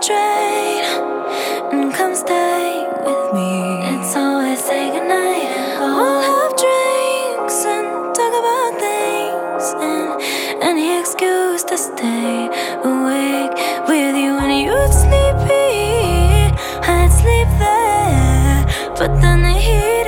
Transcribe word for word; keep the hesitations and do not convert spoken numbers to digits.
straight and come stay with me. It's always say goodnight and go. We'll have drinks and talk about things and any excuse to stay awake with you. When you'd sleepy, I'd sleep there, but then the heat